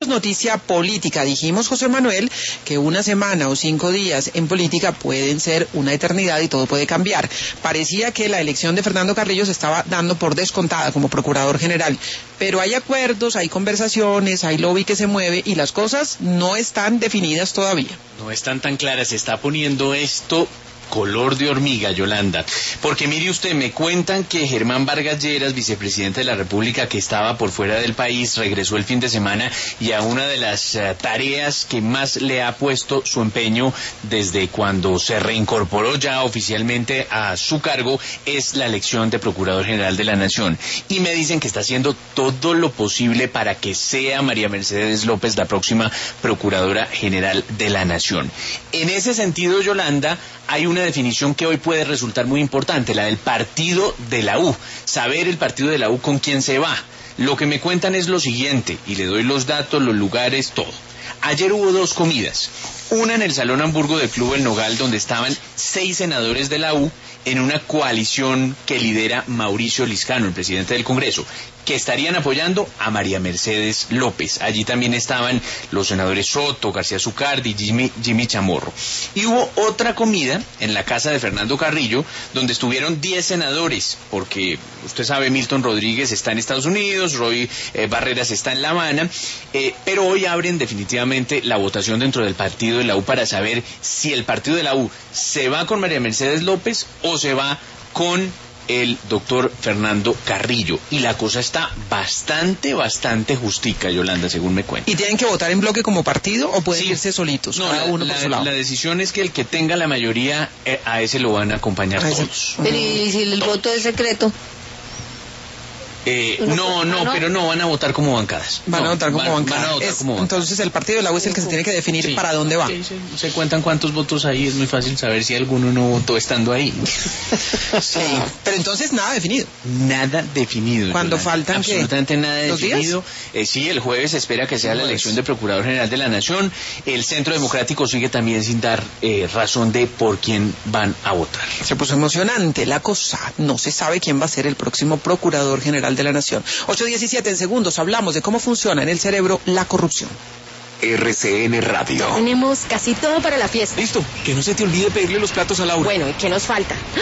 Noticia política. Dijimos, José Manuel, que una semana o 5 días en política pueden ser una eternidad y todo puede cambiar. Parecía que la elección de Fernando Carrillo se estaba dando por descontada como procurador general, pero hay acuerdos, hay conversaciones, hay lobby que se mueve y las cosas no están definidas todavía. No están tan claras, se está poniendo esto color de hormiga, Yolanda, porque mire usted, me cuentan que Germán Vargas Lleras, vicepresidente de la República, que estaba por fuera del país, regresó el fin de semana y a una de las tareas que más le ha puesto su empeño desde cuando se reincorporó ya oficialmente a su cargo es la elección de Procurador General de la Nación, y me dicen que está haciendo todo lo posible para que sea María Mercedes López la próxima Procuradora General de la Nación. En ese sentido, Yolanda, hay una definición que hoy puede resultar muy importante, la del partido de la U, saber el partido de la U con quién se va. Lo que me cuentan es lo siguiente, y le doy los datos, los lugares, todo. Ayer hubo 2 comidas, una en el Salón Hamburgo del Club El Nogal, donde estaban 6 senadores de la U en una coalición que lidera Mauricio Liscano, el presidente del Congreso, que estarían apoyando a María Mercedes López. Allí también estaban los senadores Soto, García Zucardi, Jimmy Chamorro. Y hubo otra comida en la casa de Fernando Carrillo, donde estuvieron 10 senadores, porque usted sabe, Milton Rodríguez está en Estados Unidos, Roy Barreras está en La Habana, pero hoy abren definitivamente la votación dentro del partido de la U para saber si el partido de la U se va con María Mercedes López o se va con el doctor Fernando Carrillo, y la cosa está bastante justica, Yolanda, según me cuentan. ¿Y tienen que votar en bloque como partido o pueden irse solitos? No, cada uno por su lado. La decisión es que el que tenga la mayoría, a ese lo van a acompañar todos. Pero ¿y si el voto es secreto? Pero no van a votar como bancadas. Van a votar como bancadas. Como entonces el partido de la U es el que se tiene que definir para dónde va. Sí. Se cuentan cuántos votos hay, es muy fácil saber si alguno no votó estando ahí. Sí, pero entonces nada definido. Nada definido. Cuando faltan absolutamente nada definido. Sí, el jueves se espera que sea la elección de Procurador General de la Nación. El Centro Democrático sigue también sin dar razón de por quién van a votar. Se puso emocionante la cosa. No se sabe quién va a ser el próximo Procurador General de la Nación. 8:17 en segundos hablamos de cómo funciona en el cerebro la corrupción. RCN Radio. Tenemos casi todo para la fiesta. Listo, que no se te olvide pedirle los platos a Laura. Bueno, ¿y qué nos falta?